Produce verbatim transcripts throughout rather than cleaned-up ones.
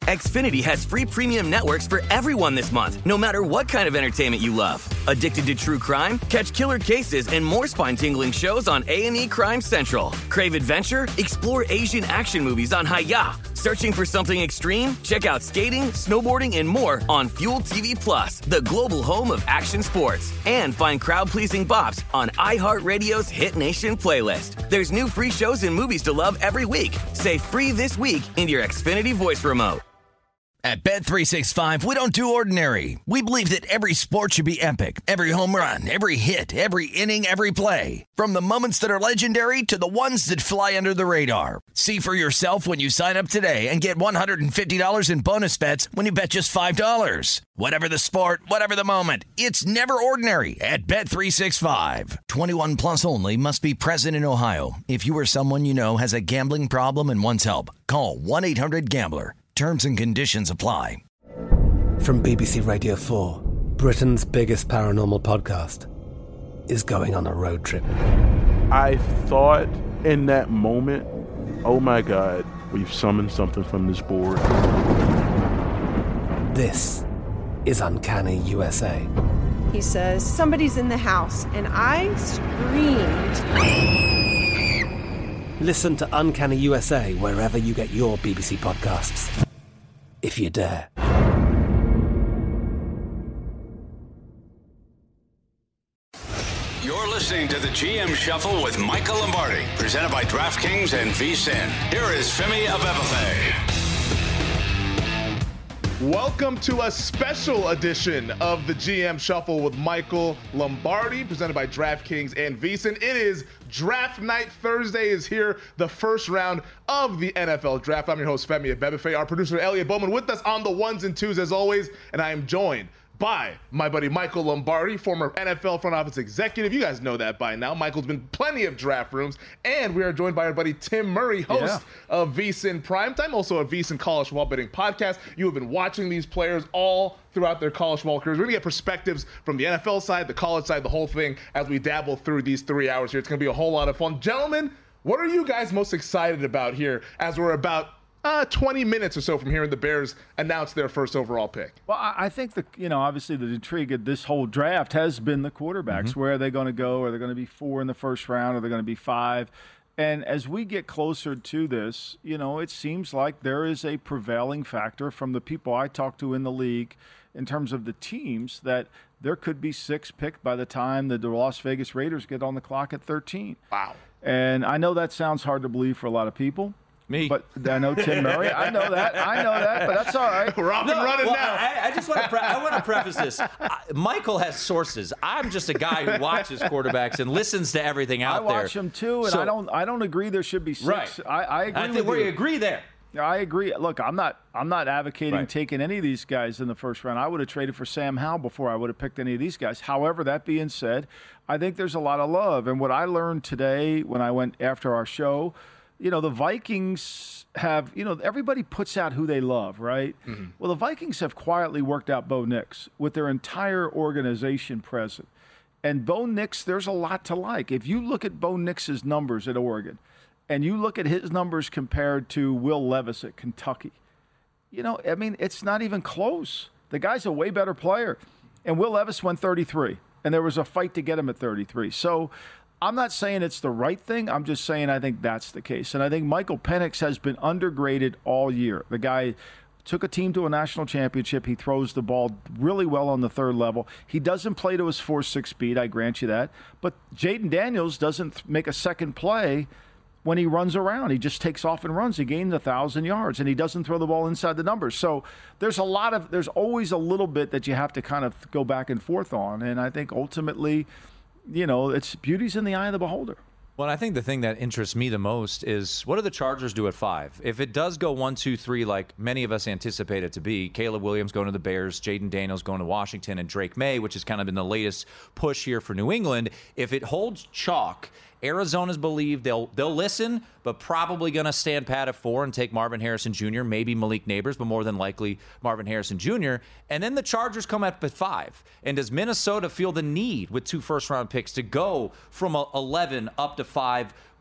Xfinity has free premium networks for everyone this month, no matter what kind of entertainment you love. Addicted to true crime? Catch killer cases and more spine-tingling shows on A and E Crime Central. Crave adventure? Explore Asian action movies on Hayya. Searching for something extreme? Check out skating, snowboarding, and more on Fuel T V Plus, the global home of action sports. And find crowd-pleasing bops on iHeartRadio's Hit Nation playlist. There's new free shows and movies to love every week. Say free this week in your Xfinity voice remote. At Bet three sixty-five, we don't do ordinary. We believe that every sport should be epic. Every home run, every hit, every inning, every play. From the moments that are legendary to the ones that fly under the radar. See for yourself when you sign up today and get one hundred fifty dollars in bonus bets when you bet just five dollars. Whatever the sport, whatever the moment, it's never ordinary at Bet three sixty-five. twenty-one plus only. Must be present in Ohio. If you or someone you know has a gambling problem and wants help, call one eight hundred gambler. Terms and conditions apply. From B B C Radio four, Britain's biggest paranormal podcast is going on a road trip. I thought in that moment, oh my God, we've summoned something from this board. This is Uncanny U S A. He says, somebody's in the house, and I screamed. Listen to Uncanny U S A wherever you get your B B C podcasts, if you dare. You're listening to the G M Shuffle with Michael Lombardi, presented by DraftKings and VSiN. Here is Femi Abebefe. Welcome to a special edition of the G M Shuffle with Michael Lombardi, presented by DraftKings and VSiN. It is Draft Night. Thursday is here, the first round of the N F L Draft. I'm your host, Femi Abebefe, our producer, Elliot Bowman, with us on the ones and twos as always, and I am joined by my buddy Michael Lombardi, former N F L front office executive. You guys know that by now. Michael's been plenty of draft rooms. And we are joined by our buddy Tim Murray, host yeah. of VSiN Primetime, also a VSiN College Football Betting podcast. You have been watching these players all throughout their college football careers. We're going to get perspectives from the N F L side, the college side, the whole thing as we dabble through these three hours here. It's going to be a whole lot of fun. Gentlemen, what are you guys most excited about here as we're about Uh, twenty minutes or so from hearing the Bears announce their first overall pick? Well, I think the you know obviously the intrigue of this whole draft has been the quarterbacks. Mm-hmm. Where are they going to go? Are they going to be four in the first round? Are they going to be five? And as we get closer to this, you know, it seems like there is a prevailing factor from the people I talk to in the league in terms of the teams that there could be six picked by the time the Las Vegas Raiders get on the clock at thirteen. Wow. And I know that sounds hard to believe for a lot of people. Me. But I know Tim Murray. I know that. I know that, but that's all right. We're off and no, running well, now. I, I just want to pre- I want to preface this. I, Michael has sources. I'm just a guy who watches quarterbacks and listens to everything out there. I watch there. them too, and so, I don't. I don't agree there should be six. Right. I, I agree. I with think we you. agree there. I agree. Look, I'm not. I'm not advocating right. taking any of these guys in the first round. I would have traded for Sam Howell before I would have picked any of these guys. However, that being said, I think there's a lot of love, and what I learned today when I went after our show, you know, the Vikings have, you know, everybody puts out who they love, right? Mm-hmm. Well, the Vikings have quietly worked out Bo Nix with their entire organization present. And Bo Nix, there's a lot to like. If you look at Bo Nix's numbers at Oregon and you look at his numbers compared to Will Levis at Kentucky, you know, I mean, it's not even close. The guy's a way better player. And Will Levis went thirty-three, and there was a fight to get him at thirty-three. So I'm not saying it's the right thing. I'm just saying I think that's the case. And I think Michael Penix has been undergraded all year. The guy took a team to a national championship. He throws the ball really well on the third level. He doesn't play to his four six speed, I grant you that. But Jaden Daniels doesn't make a second play when he runs around. He just takes off and runs. He gained one thousand yards, and he doesn't throw the ball inside the numbers. So there's a lot of – there's always a little bit that you have to kind of go back and forth on. And I think ultimately – you know, it's beauty's in the eye of the beholder. Well, I think the thing that interests me the most is what do the Chargers do at five? If it does go one, two, three, like many of us anticipate it to be, Caleb Williams going to the Bears, Jaden Daniels going to Washington, and Drake May, which has kind of been the latest push here for New England. If it holds chalk, Arizona's believe they'll they'll listen, but probably going to stand pat at four and take Marvin Harrison Junior, maybe Malik Neighbors, but more than likely Marvin Harrison Junior And then the Chargers come up at five. And does Minnesota feel the need with two first-round picks to go from eleven up to five,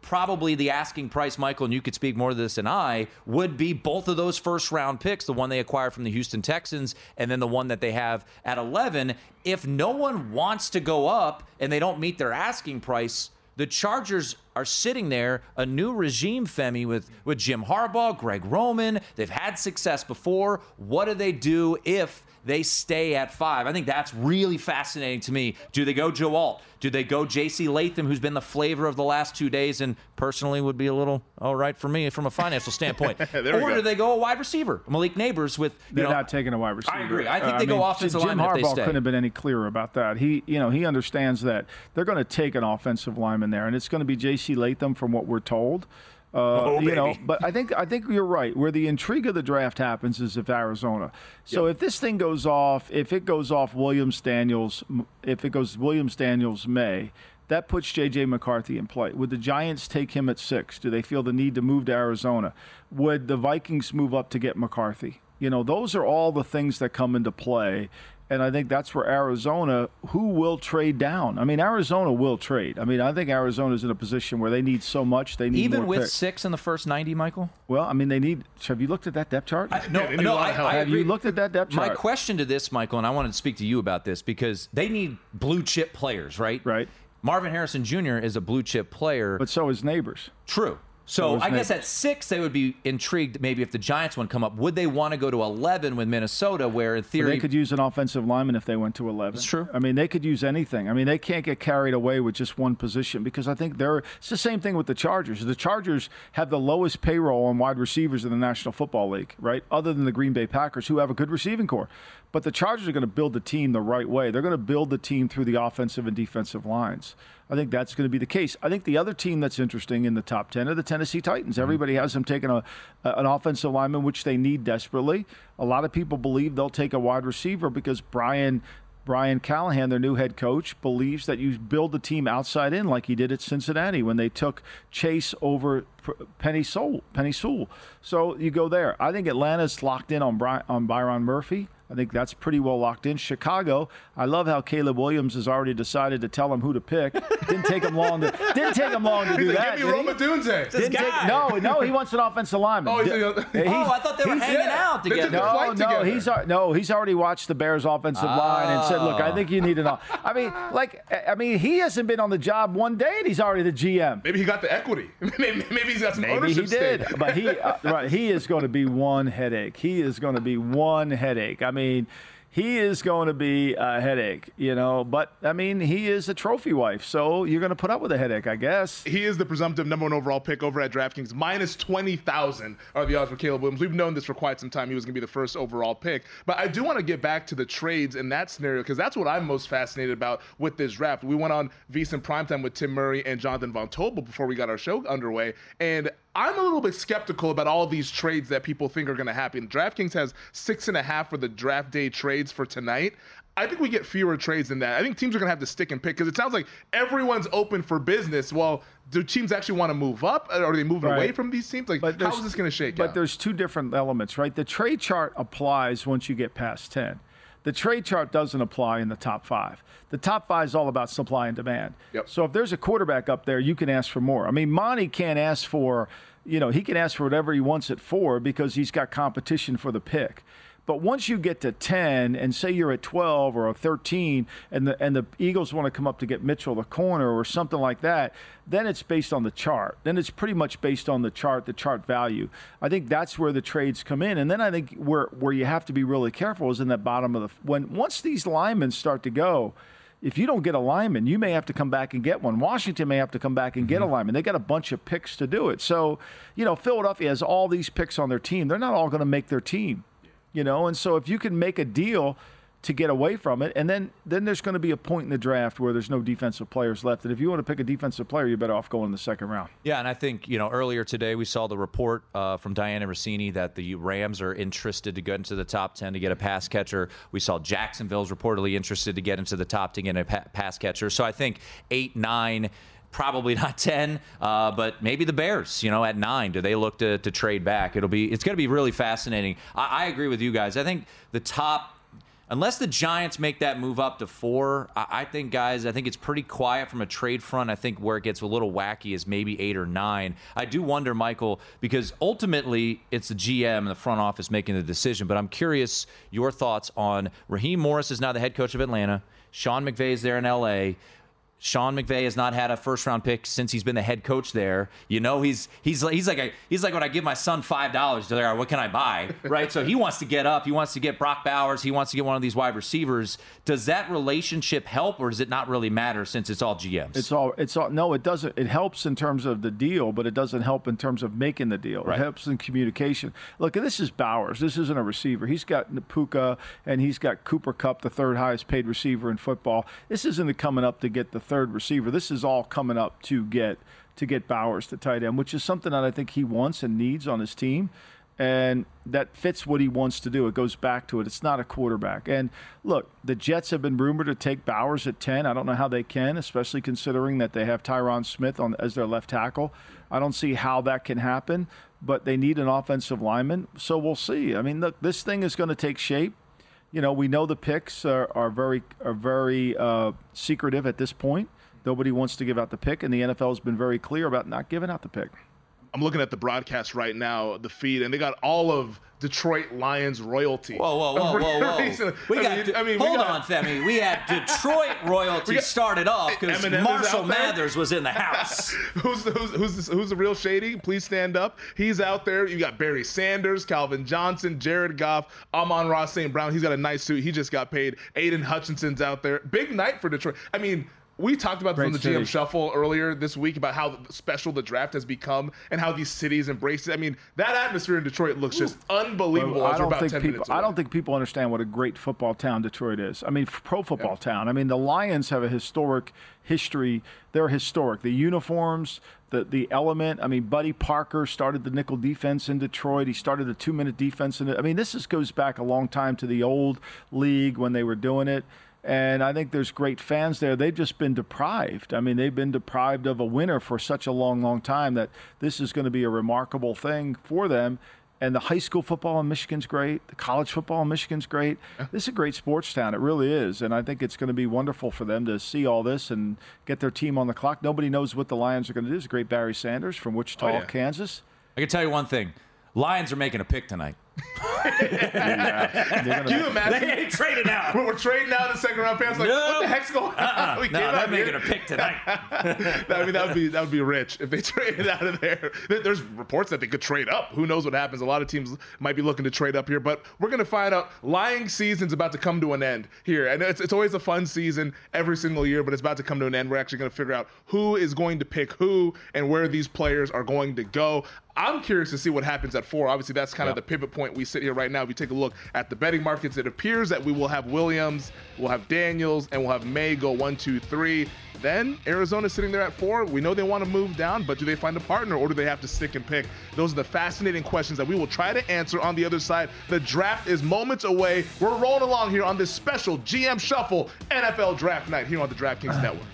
probably the asking price, Michael, and you could speak more to this than I, would be both of those first-round picks, the one they acquired from the Houston Texans and then the one that they have at eleven. If no one wants to go up and they don't meet their asking price, the Chargers are sitting there, a new regime, Femi, with, with Jim Harbaugh, Greg Roman. They've had success before. What do they do if they stay at five? I think that's really fascinating to me. Do they go Joe Alt? Do they go J C Latham, who's been the flavor of the last two days and personally would be a little all right for me from a financial standpoint? Or do they go a wide receiver, Malik Neighbors? With you They're know, not taking a wide receiver. I agree. I think uh, they I go mean, offensive Jim lineman Harbaugh if they stay. couldn't have been any clearer about that. He, you know, he understands that they're going to take an offensive lineman there, and it's going to be J C Latham from what we're told. Uh, oh, you know, baby. but I think I think you're right. Where the intrigue of the draft happens is if Arizona. So Yep. if this thing goes off, if it goes off Williams Daniels, if it goes Williams Daniels May, that puts J J McCarthy in play. Would the Giants take him at six? Do they feel the need to move to Arizona? Would the Vikings move up to get McCarthy? You know, those are all the things that come into play. And I think that's where Arizona, who will trade down? I mean, Arizona will trade. I mean, I think Arizona's in a position where they need so much. They need Even more with picks. six in the first ninety, Michael? Well, I mean, they need. Have you looked at that depth chart? I, no, Yeah, they need no, a lot I, of help. I Have agree. you looked at that depth chart? My question to this, Michael, and I wanted to speak to you about this because they need blue chip players, right? Right. Marvin Harrison Junior is a blue chip player. But so is Neighbors. True. So So is I guess Nate. at six they would be intrigued maybe if the Giants one come up. Would they want to go to eleven with Minnesota where in theory They could use an offensive lineman if they went to eleven. That's true. I mean, they could use anything. I mean, they can't get carried away with just one position because I think they're. It's the same thing with the Chargers. The Chargers have the lowest payroll on wide receivers in the National Football League, right? Other than the Green Bay Packers, who have a good receiving core. But the Chargers are going to build the team the right way. They're going to build the team through the offensive and defensive lines. I think that's going to be the case. I think the other team that's interesting in the top ten are the Tennessee Titans. Everybody has them taking a, a an offensive lineman, which they need desperately. A lot of people believe they'll take a wide receiver because Brian Brian Callahan, their new head coach, believes that you build the team outside in like he did at Cincinnati when they took Chase over Penny Sewell. Penny Sewell. So you go there. I think Atlanta's locked in on Bry- on Byron Murphy. I think that's pretty well locked in. Chicago, I love how Caleb Williams has already decided to tell him who to pick. Didn't take him long to didn't take him long to do He's like, that. give me did he? Roma Dunze. Didn't take, no, no, he wants an offensive lineman. Oh, he's Di- like- he's- Oh, I thought they were he's- hanging yeah. out They took together. the no, flight no, together. he's al- no, he's already watched the Bears' offensive line and said, "Look, I think you need an." off-" I mean, like, I mean, he hasn't been on the job one day, and he's already the G M. Maybe he got the equity. maybe, maybe he's got some Maybe ownership he did, stake. but he uh, right, he is going to be one headache. He is going to be one headache. I mean, he is going to be a headache, you know. But I mean, he is a trophy wife, so you're going to put up with a headache, I guess. He is the presumptive number one overall pick over at DraftKings. Minus twenty thousand are the odds for Caleb Williams. We've known this for quite some time. He was going to be the first overall pick. But I do want to get back to the trades in that scenario because that's what I'm most fascinated about with this draft. We went on VSiN Primetime with Tim Murray and Jonathan Von Tobel before we got our show underway. And I'm a little bit skeptical about all these trades that people think are going to happen. DraftKings has six and a half for the draft day trades for tonight. I think we get fewer trades than that. I think teams are going to have to stick and pick because it sounds like everyone's open for business. Well, do teams actually want to move up? Are they moving Right. away from these teams? Like, But how there's- is this going to shake But out? there's two different elements, right? The trade chart applies once you get past ten. The trade chart doesn't apply in the top five. The top five is all about supply and demand. Yep. So if there's a quarterback up there, you can ask for more. I mean, Monty can't ask for, you know, he can ask for whatever he wants at four because he's got competition for the pick. But once you get to ten and say you're at twelve or a thirteen and the and the Eagles want to come up to get Mitchell the corner or something like that, then it's based on the chart. Then it's pretty much based on the chart, the chart value. I think that's where the trades come in. And then I think where where you have to be really careful is in that bottom of the when once these linemen start to go, if you don't get a lineman, you may have to come back and get one. Washington may have to come back and get a lineman. They got a bunch of picks to do it. So, you know, Philadelphia has all these picks on their team. They're not all going to make their team. You know, and so if you can make a deal to get away from it, and then then there's going to be a point in the draft where there's no defensive players left. And if you want to pick a defensive player, you're better off going in the second round. Yeah, and I think, you know, earlier today we saw the report uh, from Diana Rossini that the Rams are interested to get into the top ten to get a pass catcher. We saw Jacksonville's reportedly interested to get into the top to get a pa- pass catcher. So I think eight, nine, probably not ten, uh, but maybe the Bears, you know, at nine, do they look to, to trade back? It'll be, it's going to be really fascinating. I, I agree with you guys. I think the top, unless the Giants make that move up to four, I, I think, guys, I think it's pretty quiet from a trade front. I think where it gets a little wacky is maybe eight or nine. I do wonder, Michael, because ultimately it's the G M and the front office making the decision, but I'm curious your thoughts on Raheem Morris is now the head coach of Atlanta. Sean McVay is there in L A. Sean McVay has not had a first-round pick since he's been the head coach there. You know, he's he's he's like a, he's like when I give my son five dollars to there, what can I buy, right? So he wants to get up, he wants to get Brock Bowers, he wants to get one of these wide receivers. Does that relationship help, or does it not really matter since it's all G Ms? It's all it's all no, it doesn't. It helps in terms of the deal, but it doesn't help in terms of making the deal. Right. It helps in communication. Look, this is Bowers. This isn't a receiver. He's got Puka and he's got Cooper Kupp, the third highest paid receiver in football. This isn't coming up to get the third receiver. This is all coming up to get to get Bowers to tight end, which is something that I think he wants and needs on his team, and that fits what he wants to do. It goes back to it. It's not a quarterback. And look, the Jets have been rumored to take Bowers at ten. I don't know how they can, especially considering that they have Tyron Smith on as their left tackle. I don't see how that can happen, but they need an offensive lineman, so we'll see. I mean, look, this thing is going to take shape. You know, we know the picks are, are very are very uh, secretive at this point. Nobody wants to give out the pick, and the N F L has been very clear about not giving out the pick. I'm looking at the broadcast right now, the feed, and they got all of Detroit Lions royalty. Whoa, whoa, whoa, whoa, whoa. We I got, mean, I mean, hold we got, on, Femi. We had Detroit royalty got, started off because Marshall Mathers was in the house. who's, who's, who's, who's the real shady? Please stand up. He's out there. You got Barry Sanders, Calvin Johnson, Jared Goff, Amon-Ra Saint Brown. He's got a nice suit. He just got paid. Aiden Hutchinson's out there. Big night for Detroit. I mean, we talked about this on the G M Shuffle earlier this week about how special the draft has become and how these cities embrace it. I mean, that atmosphere in Detroit looks just unbelievable. Well, I, as don't we're about think ten people, minutes away. I don't think people understand what a great football town Detroit is. I mean, pro football yeah. town. I mean, the Lions have a historic history. They're historic. The uniforms, the the element. I mean, Buddy Parker started the nickel defense in Detroit. He started the two-minute defense in it. I mean, this is, goes back a long time to the old league when they were doing it. And I think there's great fans there. They've just been deprived. I mean, they've been deprived of a winner for such a long, long time that this is going to be a remarkable thing for them. And the high school football in Michigan's great. The college football in Michigan's great. This is a great sports town. It really is. And I think it's going to be wonderful for them to see all this and get their team on the clock. Nobody knows what the Lions are going to do. There's a great Barry Sanders from Wichita, oh, yeah. Kansas. I can tell you one thing. Lions are making a pick tonight. yeah. Gonna, Can you imagine? They ain't trading out. We're, we're trading out in the second round. Fans like, no. what the heck's going on? Uh-uh. We no, came they're out making here. a pick tonight. I mean, that would be that would be rich if they traded out of there. There's reports that they could trade up. Who knows what happens? A lot of teams might be looking to trade up here, but we're gonna find out. Lying season's about to come to an end here, and it's it's always a fun season every single year, but it's about to come to an end. We're actually gonna figure out who is going to pick who and where these players are going to go. I'm curious to see what happens at four. Obviously, that's kind of yep. the pivot point we sit here right now. If you take a look at the betting markets, it appears that we will have Williams, we'll have Daniels, and we'll have May go one, two, three. Then Arizona sitting there at four. We know they want to move down, but do they find a partner or do they have to stick and pick? Those are the fascinating questions that we will try to answer on the other side. The draft is moments away. We're rolling along here on this special G M Shuffle N F L Draft Night here on the DraftKings Network.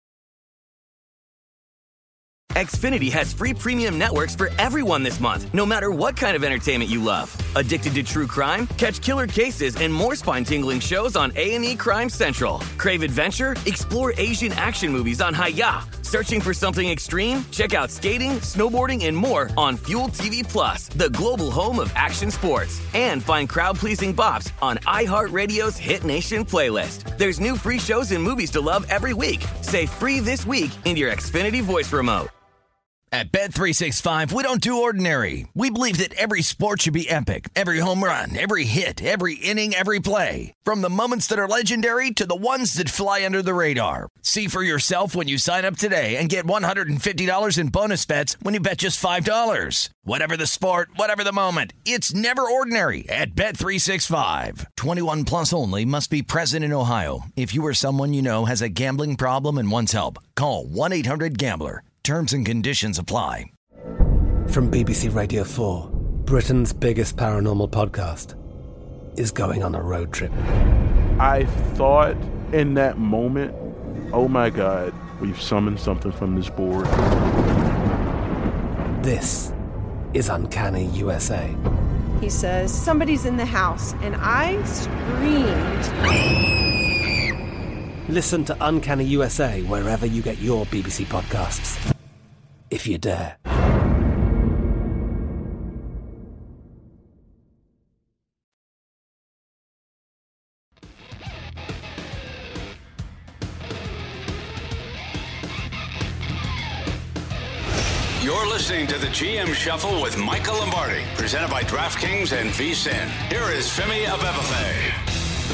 Xfinity has free premium networks for everyone this month, no matter what kind of entertainment you love. Addicted to true crime? Catch killer cases and more spine-tingling shows on A and E Crime Central. Crave adventure? Explore Asian action movies on Hi-Ya. Searching for something extreme? Check out skating, snowboarding, and more on Fuel T V Plus, the global home of action sports. And find crowd-pleasing bops on iHeartRadio's Hit Nation playlist. There's new free shows and movies to love every week. Say free this week in your Xfinity voice remote. At Bet three sixty-five, we don't do ordinary. We believe that every sport should be epic. Every home run, every hit, every inning, every play. From the moments that are legendary to the ones that fly under the radar. See for yourself when you sign up today and get one hundred fifty dollars in bonus bets when you bet just five dollars. Whatever the sport, whatever the moment, it's never ordinary at Bet three sixty-five. twenty-one plus only. Must be present in Ohio. If you or someone you know has a gambling problem and wants help, call one eight hundred gambler. Terms and conditions apply. From B B C Radio four, Britain's biggest paranormal podcast is going on a road trip. I thought in that moment, oh my God, we've summoned something from this board. This is Uncanny U S A. He says, somebody's in the house, and I screamed. Listen to Uncanny U S A wherever you get your B B C podcasts, if you dare. You're listening to the G M Shuffle with Michael Lombardi, presented by DraftKings and V S I N. Here is Femi Abebefe.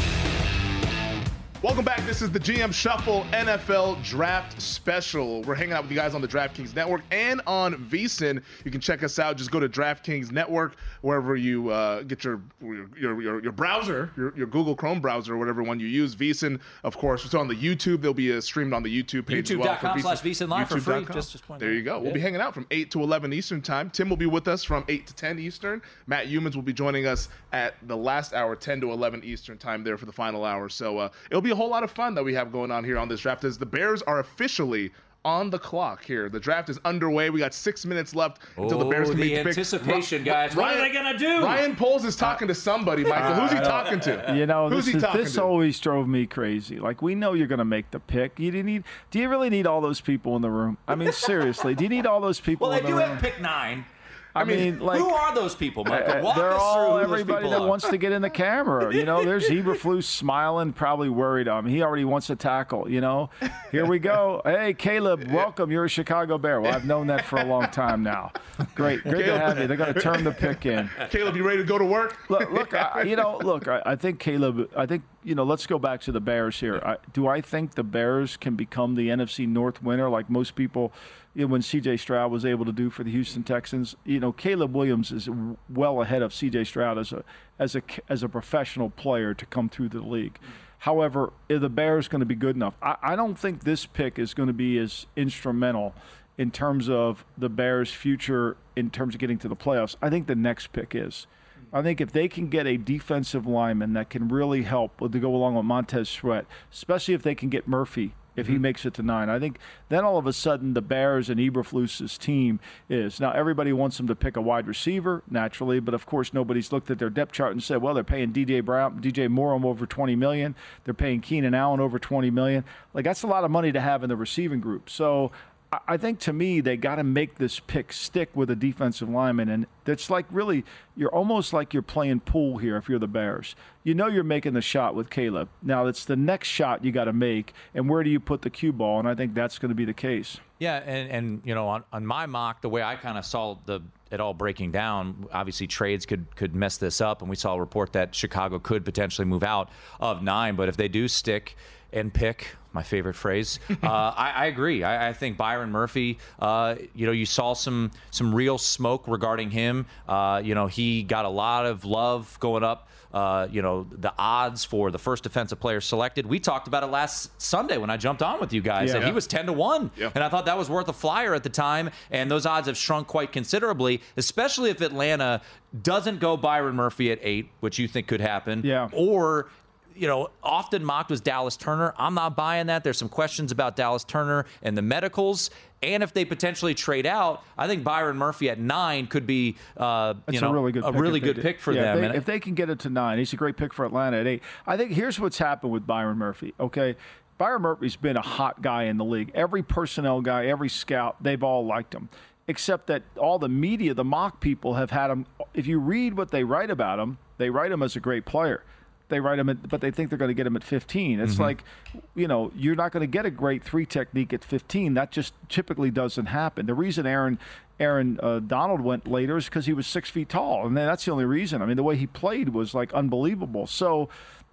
Welcome back. This is the G M Shuffle N F L Draft Special. We're hanging out with you guys on the DraftKings Network and on V S I N. You can check us out. Just go to DraftKings Network, wherever you uh, get your your your, your browser, your, your Google Chrome browser, or whatever one you use. V S I N, of course, it's on the YouTube. They'll be uh, streamed on the YouTube page YouTube. as well. YouTube dot com slash V S I N Live for free. Just, just there you go. We'll yeah. be hanging out from eight to eleven Eastern Time. Tim will be with us from eight to ten Eastern. Matt Humans will be joining us at the last hour, ten to eleven Eastern Time there for the final hour. So uh, it'll be a whole lot of fun that we have going on here on this draft as the Bears are officially on the clock here. The draft is underway. We got six minutes left until oh, the Bears can the make the anticipation, pick. guys. Ryan, what are they going to do? Ryan Poles is talking to somebody, Michael. Who's he talking to? You know, Who's this, he is, talking this to? always drove me crazy. Like, we know you're going to make the pick. You didn't need. Do you really need all those people in the room? I mean, seriously, do you need all those people well, in the room? room? Well, they do have pick nine. I mean, like, who are those people, Michael? Walk they're us all through who everybody those people that are. wants to get in the camera. You know, there's Eberflus smiling, probably worried. I mean, he already wants to tackle. You know, here we go. Hey, Caleb, welcome. You're a Chicago Bear. Well, I've known that for a long time now. Great, good Caleb. to have you. They're going to turn the pick in. Caleb, you ready to go to work? Look, look. I, you know, look. I, I think Caleb. I think you know. Let's go back to the Bears here. I, do I think the Bears can become the N F C North winner, like most people? You know, when C J Stroud was able to do for the Houston Texans, you know, Caleb Williams is well ahead of C J Stroud as a as a as a professional player to come through the league. However, are the Bears going to be good enough? I, I don't think this pick is going to be as instrumental in terms of the Bears' future in terms of getting to the playoffs. I think the next pick is. I think if they can get a defensive lineman that can really help to go along with Montez Sweat, especially if they can get Murphy, if he makes it to nine, I think then all of a sudden the Bears and Eberflus's team is. Now, everybody wants them to pick a wide receiver, naturally, but of course nobody's looked at their depth chart and said, well, they're paying D J Brown, D J Moore over twenty million dollars. They're paying Keenan Allen over twenty million dollars. Like, that's a lot of money to have in the receiving group. So I think, to me, they got to make this pick stick with a defensive lineman. And it's like, really, you're almost like you're playing pool here if you're the Bears. You know you're making the shot with Caleb. Now, it's the next shot you got to make, and where do you put the cue ball? And I think that's going to be the case. Yeah, and, and you know, on, on my mock, the way I kind of saw the it all breaking down, obviously trades could could mess this up, and we saw a report that Chicago could potentially move out of nine. But if they do stick and pick, my favorite phrase, uh, I, I agree. I, I think Byron Murphy, uh, you know, you saw some some real smoke regarding him. Uh, you know, he got a lot of love going up. Uh, you know, the odds for the first defensive player selected. We talked about it last Sunday when I jumped on with you guys, yeah. and he was ten to one. Yeah. And I thought that was worth a flyer at the time. And those odds have shrunk quite considerably, especially if Atlanta doesn't go Byron Murphy at eight, which you think could happen. Yeah. Or, you know, often mocked was Dallas Turner. I'm not buying that. There's some questions about Dallas Turner and the medicals. And if they potentially trade out, I think Byron Murphy at nine could be, uh, you know, a really good a pick, really if good they, pick for yeah, them. If they, if they can get it to nine, he's a great pick for Atlanta at eight. I think here's what's happened with Byron Murphy, okay? Byron Murphy's been a hot guy in the league. Every personnel guy, every scout, they've all liked him. Except that all the media, the mock people have had him. If you read what they write about him, they write him as a great player. They write him, at, but they think they're going to get him at fifteen. It's mm-hmm. like, you know, you're not going to get a great three technique at fifteen. That just typically doesn't happen. The reason Aaron Aaron uh, Donald went later is because he was six feet tall, and that's the only reason. I mean, the way he played was like unbelievable. So,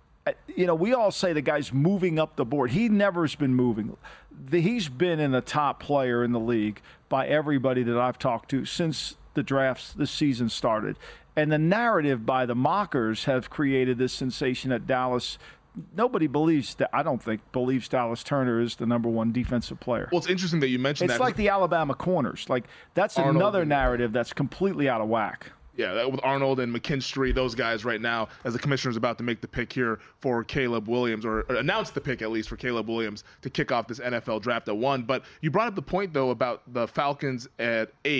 you know, we all say the guy's moving up the board. He never's been moving. The, he's been in the top player in the league by everybody that I've talked to since the drafts this season started. And the narrative by the mockers have created this sensation that Dallas, nobody believes that, I don't think, believes Dallas Turner is the number one defensive player. Well, it's interesting that you mentioned it's that. It's like the Alabama corners. Like, that's Arnold another and, narrative that's completely out of whack. Yeah, that with Arnold and McKinstry, those guys right now, as the commissioner's about to make the pick here for Caleb Williams, or, or announce the pick at least for Caleb Williams to kick off this N F L draft at one. But you brought up the point, though, about the Falcons at eight,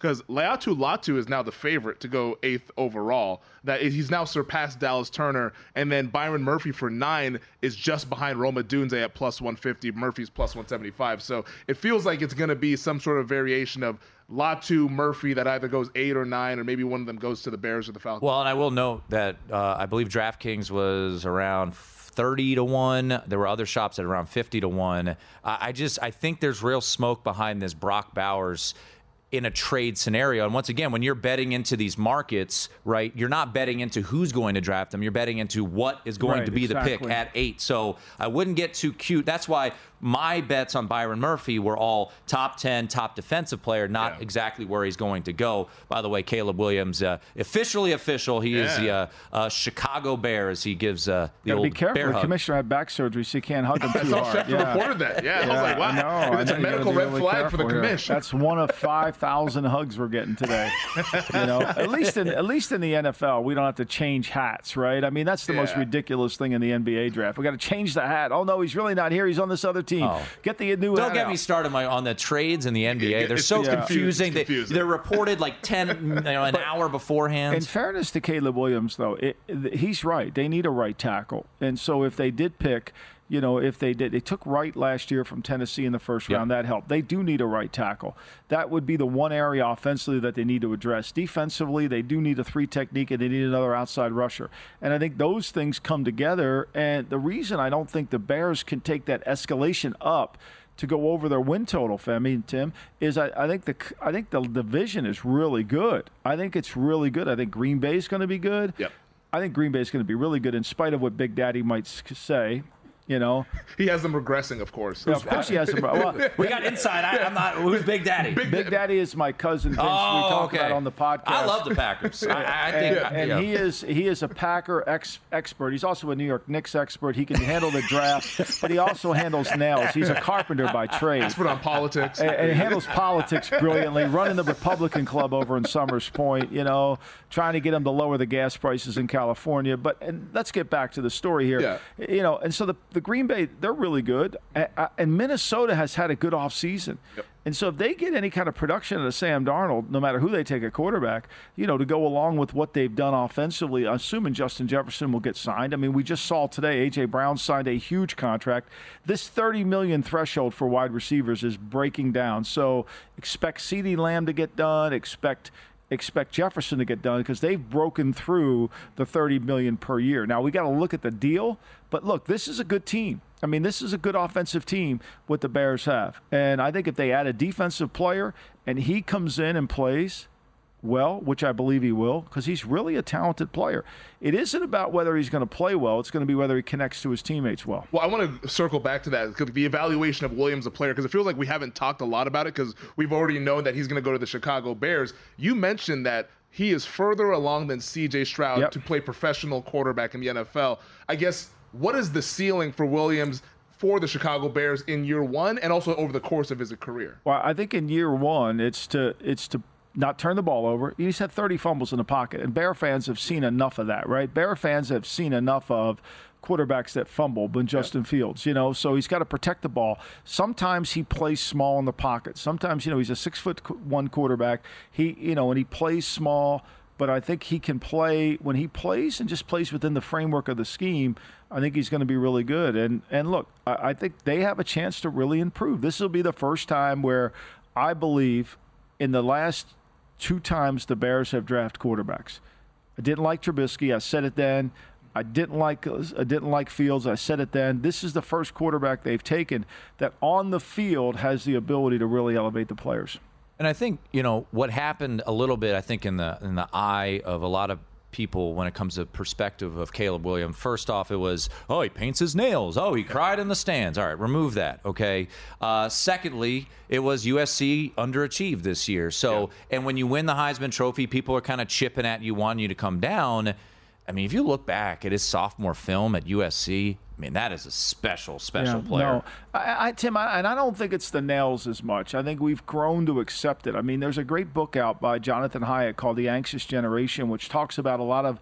because Laiatu Latu is now the favorite to go eighth overall. That is, he's now surpassed Dallas Turner, and then Byron Murphy for nine is just behind Roma Dunze at plus one fifty. Murphy's plus one seventy-five. So it feels like it's going to be some sort of variation of Latu, Murphy that either goes eight or nine, or maybe one of them goes to the Bears or the Falcons. Well, and I will note that uh, I believe DraftKings was around thirty to one. There were other shops at around fifty to one. Uh, I just I think there's real smoke behind this Brock Bowers in a trade scenario. And once again, when you're betting into these markets, right, you're not betting into who's going to draft them. You're betting into what is going right, to be exactly. the pick at eight. So I wouldn't get too cute. That's why my bets on Byron Murphy were all top ten, top defensive player, not yeah. exactly where he's going to go. By the way, Caleb Williams, uh, officially official. He yeah. is the uh, uh, Chicago Bear, as he gives uh, the Gotta old be careful. bear The hug. commissioner had back surgery, so you can't hug him too I saw hard. Schefter Yeah. reported that. Yeah, Yeah, I was like, wow. I know, It's I a know, you medical gotta be red really flag for the careful here. commission. That's one of five thousand hugs we're getting today. You know, at least in at least in the N F L, we don't have to change hats, right? I mean, that's the Yeah. most ridiculous thing in the N B A draft. We got to change the hat. Oh no, he's really not here. He's on this other team. Oh. Get the new. Don't hat get out. me started my, on the trades in the N B A. They're It's- so it's yeah. confusing. It's They, confusing. they're reported like ten, you know, an hour beforehand. In fairness to Caleb Williams, though, it, it, he's right. They need a right tackle, and so if they did pick, you know, if they did, they took Wright last year from Tennessee in the first Yep. round. That helped. They do need a right tackle. That would be the one area offensively that they need to address. Defensively, they do need a three technique, and they need another outside rusher. And I think those things come together. And the reason I don't think the Bears can take that escalation up to go over their win total, Femi, Tim, is I, I think the I think the division is really good. I think it's really good. I think Green Bay is going to be good. Yep. I think Green Bay is going to be really good, in spite of what Big Daddy might s- say. You know, He has them regressing, of course. yeah, of course he has some. Well, we got inside. I, I'm not. Who's Big Daddy? Big Big Daddy is my cousin Vince. oh, we talk okay. about on the podcast. I love the Packers. I, I think. And, and yeah. he is he is a Packer ex, expert. He's also a New York Knicks expert. He can handle the draft, but he also handles nails. He's a carpenter by trade. Expert on politics. and, and he handles politics brilliantly, running the Republican Club over in Summers Point, you know, trying to get them to lower the gas prices in California. But and let's get back to the story here. Yeah. You know, and so the, the Green Bay, they're really good. And, and Minnesota has had a good offseason. Yep. And so if they get any kind of production out of Sam Darnold, no matter who they take a quarterback, you know, to go along with what they've done offensively, assuming Justin Jefferson will get signed. I mean, we just saw today A J. Brown signed a huge contract. This thirty million dollars threshold for wide receivers is breaking down. So expect CeeDee Lamb to get done, expect expect Jefferson to get done, because they've broken through the thirty million dollars per year. Now, we got to look at the deal, but look, this is a good team. I mean, this is a good offensive team what the Bears have. And I think if they add a defensive player and he comes in and plays well, which I believe he will, because he's really a talented player, it isn't about whether he's going to play well. It's going to be whether he connects to his teammates well. Well, I want to circle back to that, the evaluation of Williams, a player, because it feels like we haven't talked a lot about it because we've already known that he's going to go to the Chicago Bears. You mentioned that he is further along than C J. Stroud Yep. to play professional quarterback in the N F L. I guess, what is the ceiling for Williams for the Chicago Bears in year one and also over the course of his career? Well, I think in year one, it's to it's to not turn the ball over. He's had thirty fumbles in the pocket, and Bear fans have seen enough of that, right? Bear fans have seen enough of quarterbacks that fumble than Justin yeah. Fields, you know, so he's got to protect the ball. Sometimes he plays small in the pocket. Sometimes, you know, he's a six foot one quarterback. He, you know, and he plays small, but I think he can play when he plays and just plays within the framework of the scheme. I think he's going to be really good. And and look, I, I think they have a chance to really improve. This will be the first time where I believe in the last two times the Bears have drafted quarterbacks. I didn't like Trubisky. I said it then. I didn't like I didn't like Fields. I said it then. This is the first quarterback they've taken that on the field has the ability to really elevate the players. And I think, you know, what happened a little bit, I think, in the in the eye of a lot of people when it comes to perspective of Caleb Williams. First off, it was, oh, he paints his nails. Oh, he cried in the stands. All right, remove that, okay? Uh, secondly, it was U S C underachieved this year. So, yeah. and when you win the Heisman Trophy, people are kind of chipping at you, wanting you to come down. I mean, if you look back at his sophomore film at U S C, I mean, that is a special, special yeah, player. No, I, I, Tim, I, and I don't think it's the nails as much. I think we've grown to accept it. I mean, there's a great book out by Jonathan Hyatt called The Anxious Generation, which talks about a lot of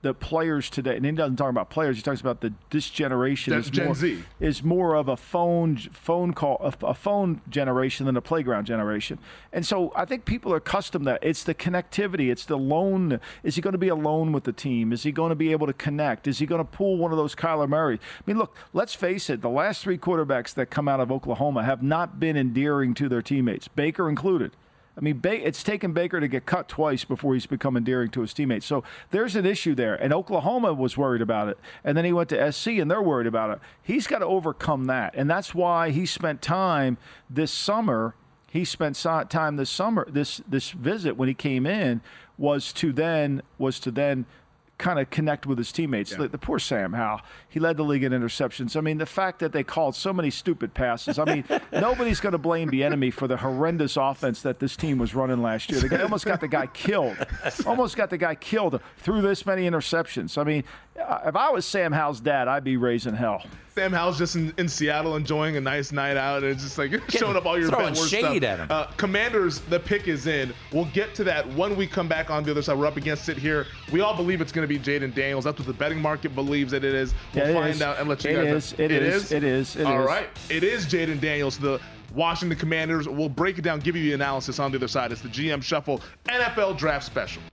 the players today, and he doesn't talk about players. He talks about the this generation That's is Gen more, Z. is more of a phone phone call a, a phone generation than a playground generation. And so I think people are accustomed to that. It's the connectivity. It's the lone. Is he going to be alone with the team? Is he going to be able to connect? Is he going to pull one of those Kyler Murray? I mean, look, let's face it. The last three quarterbacks that come out of Oklahoma have not been endearing to their teammates, Baker included. I mean, ba- it's taken Baker to get cut twice before he's become endearing to his teammates. So there's an issue there. And Oklahoma was worried about it. And then he went to S C, and they're worried about it. He's got to overcome that. And that's why he spent time this summer. He spent so- time this summer, this this visit when he came in, was to then was to then kind of connect with his teammates. Yeah. The, the poor Sam Howell, he led the league in interceptions. I mean, the fact that they called so many stupid passes. I mean, nobody's going to blame the enemy for the horrendous offense that this team was running last year. The guy almost got the guy killed. Almost got the guy killed through this many interceptions. I mean, if I was Sam Howell's dad, I'd be raising hell. Sam Howell's just in, in Seattle enjoying a nice night out, and it's just like you're showing up all your throwing bet worst shade stuff. at him. Uh, Commanders, the pick is in. We'll get to that when we come back on the other side. We're up against it here. We all believe it's going to be Jayden Daniels. That's what the betting market believes that it is. We'll yeah, it find is. out and let you it guys is, know. It, it is. is. It is. It all is. right. It is Jayden Daniels, the Washington Commanders. We'll break it down, give you the analysis on the other side. It's the G M Shuffle N F L Draft Special.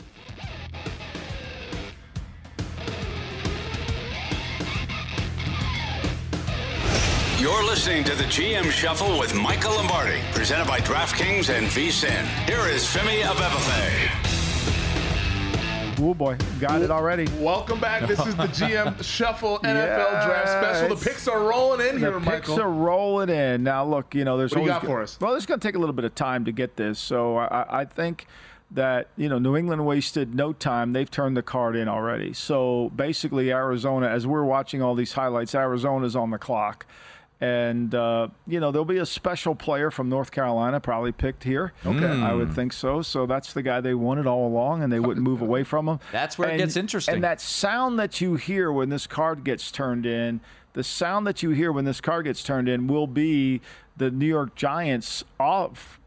You're listening to the G M Shuffle with Michael Lombardi, presented by DraftKings and VSiN. Here is Femi Abebefe. Oh boy, got it already. Welcome back. This is the G M Shuffle N F L Draft Special. The picks are rolling in the here, Michael. The picks are rolling in. Now, look, you know, there's what do you always got for us? Well, it's going to take a little bit of time to get this. So I, I think that, you know, New England wasted no time. They've turned the card in already. So basically, Arizona, as we're watching all these highlights, Arizona's on the clock. And, uh, you know, there'll be a special player from North Carolina probably picked here. Okay. I would think so. So that's the guy they wanted all along, and they wouldn't move away from him. That's where and, it gets interesting. And that sound that you hear when this card gets turned in, the sound that you hear when this card gets turned in will be the New York Giants off.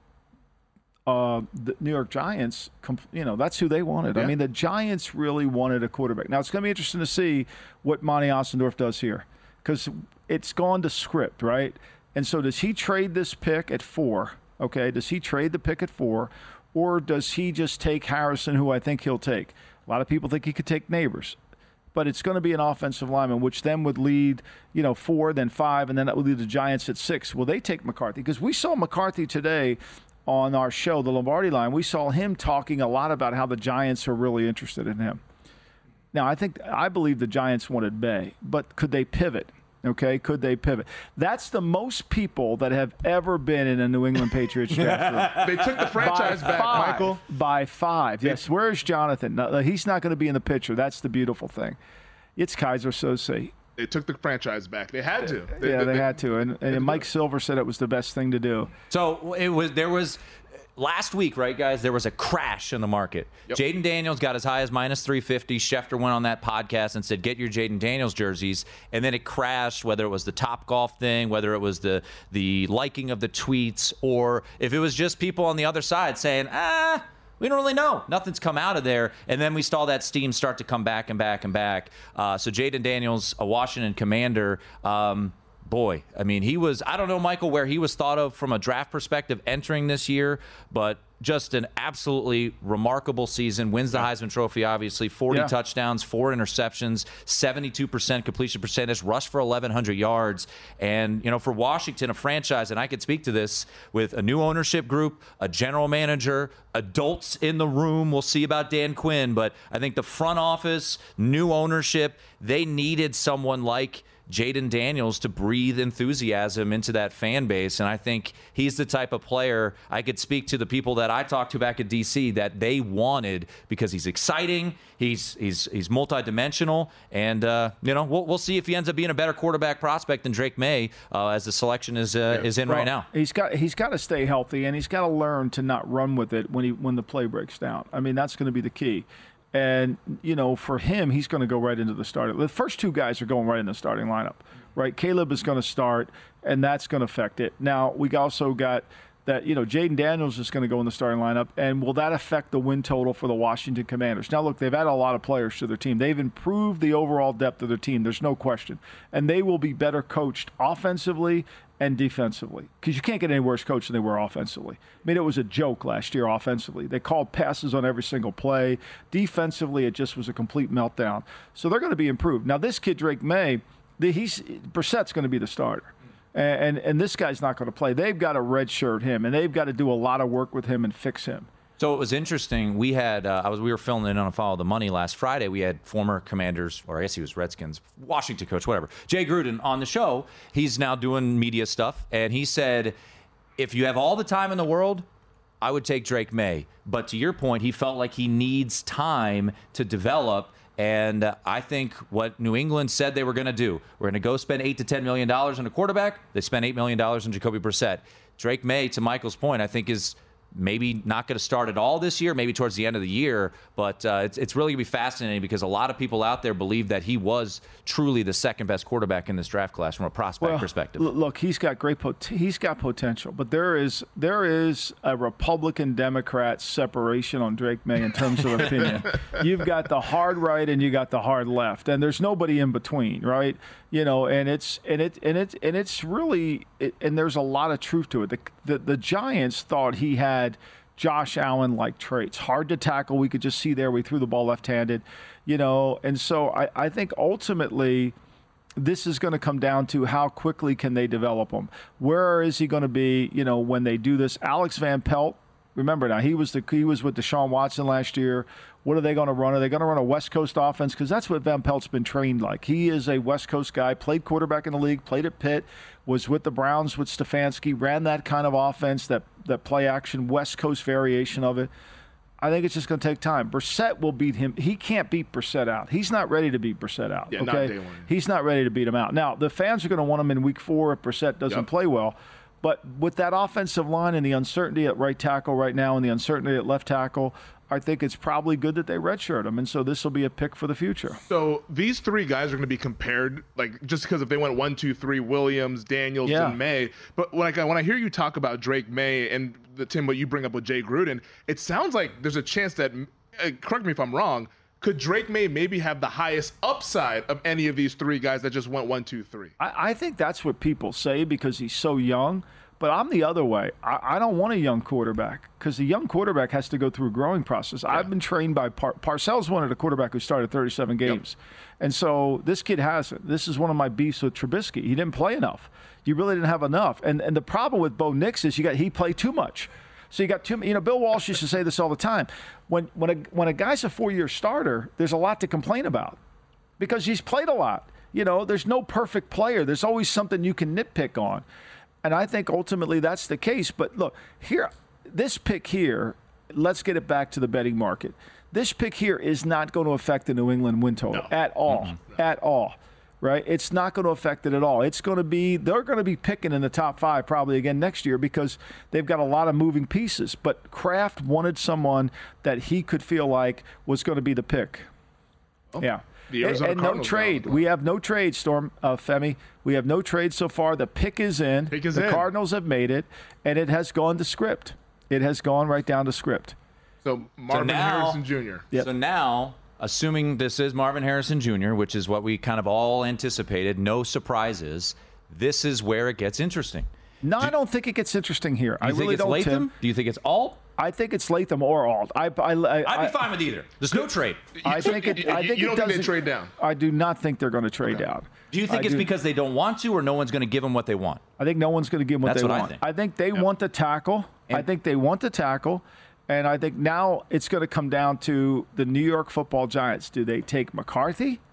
Uh, the New York Giants, you know, that's who they wanted. Yeah. I mean, the Giants really wanted a quarterback. Now, it's going to be interesting to see what Monty Ostendorf does here, because it's gone to script, right? And so does he trade this pick at four, okay? Does he trade the pick at four, or does he just take Harrison, who I think he'll take? A lot of people think he could take Neighbors. But it's going to be an offensive lineman, which then would lead, you know, four, then five, and then that would lead the Giants at six. Will they take McCarthy? Because we saw McCarthy today on our show, the Lombardi Line. We saw him talking a lot about how the Giants are really interested in him. Now, I think I believe the Giants wanted Bay, but could they pivot? Okay, could they pivot? That's the most people that have ever been in a New England Patriots draft room. They took the franchise by back, five, Michael. By five. Yes, where's Jonathan? No, he's not going to be in the picture. That's the beautiful thing. It's Kaiser Sose. They took the franchise back. They had to. They, yeah, they, they, they had to. And, and Mike Silver said it was the best thing to do. So it was. There was. Last week, right, guys, there was a crash in the market. Yep. Jayden Daniels got as high as minus three fifty. Schefter went on that podcast and said, get your Jayden Daniels jerseys. And then it crashed, whether it was the Topgolf thing, whether it was the the liking of the tweets, or if it was just people on the other side saying, ah, we don't really know. Nothing's come out of there. And then we saw that steam start to come back and back and back. Uh, so Jayden Daniels, a Washington Commander, um, boy, I mean, he was, I don't know, Michael, where he was thought of from a draft perspective entering this year, but just an absolutely remarkable season. Wins the Heisman Trophy, obviously. forty yeah. touchdowns, four interceptions, seventy-two percent completion percentage, rushed for eleven hundred yards. And, you know, for Washington, a franchise, and I could speak to this with a new ownership group, a general manager, adults in the room. We'll see about Dan Quinn. But I think the front office, new ownership, they needed someone like Jayden Daniels to breathe enthusiasm into that fan base. And I think he's the type of player I could speak to the people that I talked to back at D C that they wanted, because he's exciting, he's he's he's multidimensional, and uh, you know, we'll we'll see if he ends up being a better quarterback prospect than Drake May uh, as the selection is uh, yeah. is in well, right now. He's got he's got to stay healthy, and he's got to learn to not run with it when he when the play breaks down. I mean, that's going to be the key. And, you know, for him, he's going to go right into the starting. The first two guys are going right in the starting lineup, right? Caleb is going to start, and that's going to affect it. Now, we also got that, you know, Jaden Daniels is going to go in the starting lineup, and will that affect the win total for the Washington Commanders? Now, look, they've added a lot of players to their team. They've improved the overall depth of their team. There's no question. And they will be better coached offensively and defensively, because you can't get any worse coach than they were offensively. I mean, it was a joke last year offensively. They called passes on every single play. Defensively, it just was a complete meltdown. So they're going to be improved. Now, this kid, Drake May, the, he's Brissett's going to be the starter. And, and and this guy's not going to play. They've got to redshirt him, and they've got to do a lot of work with him and fix him. So it was interesting. We had uh, I was we were filling in on a Follow the Money last Friday. We had former Commanders, or I guess he was Redskins, Washington coach, whatever, Jay Gruden on the show. He's now doing media stuff, and he said, if you have all the time in the world, I would take Drake May. But to your point, he felt like he needs time to develop. And uh, I think what New England said they were going to do, we're going to go spend eight to ten million dollars on a quarterback. They spent eight million dollars on Jacoby Brissett. Drake May, to Michael's point, I think is maybe not going to start at all this year, maybe towards the end of the year. But uh, it's, it's really going to be fascinating because a lot of people out there believe that he was truly the second best quarterback in this draft class from a prospect well, perspective. Look, he's got great pot- he's got potential, but there is there is a Republican-Democrat separation on Drake May in terms of opinion. You've got the hard right and you got the hard left, and there's nobody in between, right? You know, and it's and it and it and it's really it, and there's a lot of truth to it. The, the the Giants thought he had Josh Allen-like traits. Hard to tackle. We could just see there we threw the ball left-handed, you know. And so I, I think ultimately this is going to come down to how quickly can they develop him. Where is he going to be, you know, when they do this? Alex Van Pelt, remember now, he was the he was with Deshaun Watson last year. What are they going to run? Are they going to run a West Coast offense? Because that's what Van Pelt's been trained like. He is a West Coast guy, played quarterback in the league, played at Pitt, was with the Browns with Stefanski, ran that kind of offense, that, that play action, West Coast variation of it. I think it's just going to take time. Brissett will beat him. He can't beat Brissett out. He's not ready to beat Brissett out. Yeah, okay? not day one. He's not ready to beat him out. Now, the fans are going to want him in week four if Brissett doesn't Yep. play well. But with that offensive line and the uncertainty at right tackle right now and the uncertainty at left tackle, I think it's probably good that they redshirt him. And so this will be a pick for the future. So these three guys are going to be compared, like, just because if they went one, two, three, Williams, Daniels, Yeah. and May. But when I, when I hear you talk about Drake May and the Tim, what you bring up with Jay Gruden, it sounds like there's a chance that, uh, correct me if I'm wrong, could Drake May maybe have the highest upside of any of these three guys that just went one, two, three? I, I think that's what people say because he's so young. But I'm the other way. I, I don't want a young quarterback because the young quarterback has to go through a growing process. Yeah. I've been trained by Par- Parcells wanted a quarterback who started thirty-seven games. Yep. And so this kid hasn't. This is one of my beefs with Trubisky. He didn't play enough. You really didn't have enough. And and the problem with Bo Nix is you got he played too much. So you got too you know, Bill Walsh used to say this all the time. When when a when a guy's a four-year starter, there's a lot to complain about because he's played a lot. You know, there's no perfect player. There's always something you can nitpick on. And I think ultimately that's the case. But look, here, this pick here, let's get it back to the betting market. This pick here is not going to affect the New England win total no. at all, mm-hmm. at all, right? It's not going to affect it at all. It's going to be, they're going to be picking in the top five probably again next year because they've got a lot of moving pieces. But Kraft wanted someone that he could feel like was going to be the pick. Oh. Yeah. And, and no trade. We have no trade, Storm uh, Femi. We have no trade so far. The pick is in. Pick is the in. Cardinals have made it, and it has gone to script. It has gone right down to script. So Marvin so now, Harrison Junior Yep. So now, assuming this is Marvin Harrison Junior, which is what we kind of all anticipated, no surprises, this is where it gets interesting. No, do, I don't think it gets interesting here. Do you I think really it's don't, Latham? Tim. Do you think it's Alt? I think it's Latham or Alt. I, I, I, I'd be fine with either. There's no trade. I think it. I think you it don't think they doesn't- trade down? I do not think they're going to trade Okay. down. Do you think I it's do. because they don't want to, or no one's going to give them what they want? I think no one's going to give them what That's they what I want. think. I think they Yep. want the tackle. And- I think they want the tackle. And I think now it's going to come down to the New York Football Giants. Do they take McCarthy,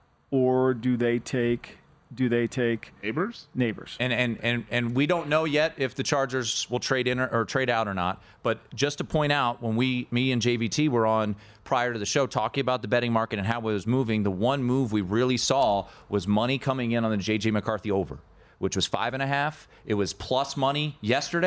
or do they take do they take Neighbors? Neighbors? And and and and we don't know yet if the Chargers will trade in or, or trade out or not. But just to point out, when we, me and J V T were on prior to the show talking about the betting market and how it was moving, the one move we really saw was money coming in on the J J McCarthy over, which was five and a half. It was plus money yesterday.